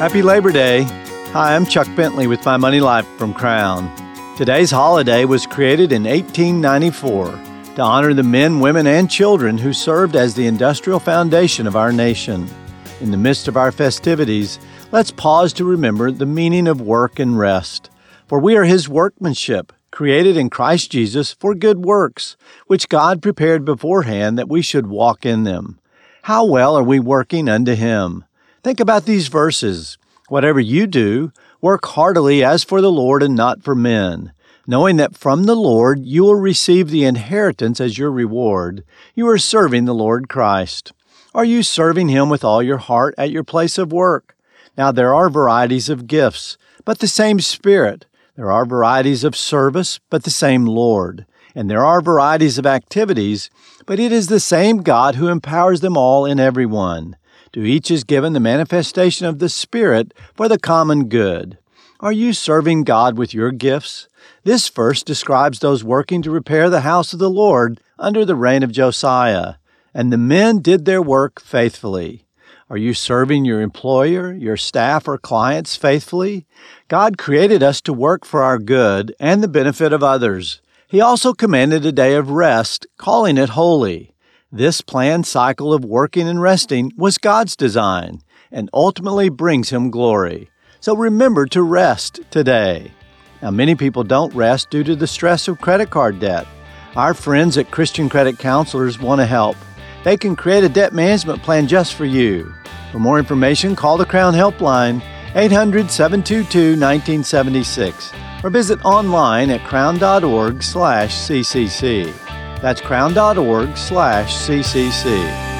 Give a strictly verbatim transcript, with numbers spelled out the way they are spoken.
Happy Labor Day. Hi, I'm Chuck Bentley with My Money Life from Crown. Today's holiday was created in eighteen ninety-four to honor the men, women, and children who served as the industrial foundation of our nation. In the midst of our festivities, let's pause to remember the meaning of work and rest. For we are His workmanship, created in Christ Jesus for good works, which God prepared beforehand that we should walk in them. How well are we working unto Him? Think about these verses. Whatever you do, work heartily as for the Lord and not for men, knowing that from the Lord you will receive the inheritance as your reward. You are serving the Lord Christ. Are you serving Him with all your heart at your place of work? Now there are varieties of gifts, but the same Spirit. There are varieties of service, but the same Lord. And there are varieties of activities, but it is the same God who empowers them all in every one. To each is given the manifestation of the Spirit for the common good. Are you serving God with your gifts? This verse describes those working to repair the house of the Lord under the reign of Josiah. And the men did their work faithfully. Are you serving your employer, your staff, or clients faithfully? God created us to work for our good and the benefit of others. He also commanded a day of rest, calling it holy. This planned cycle of working and resting was God's design and ultimately brings Him glory. So remember to rest today. Now, many people don't rest due to the stress of credit card debt. Our friends at Christian Credit Counselors want to help. They can create a debt management plan just for you. For more information, call the Crown Helpline, eight hundred, seven two two, one nine seven six, or visit online at crown.org slash ccc. That's crown.org slash ccc.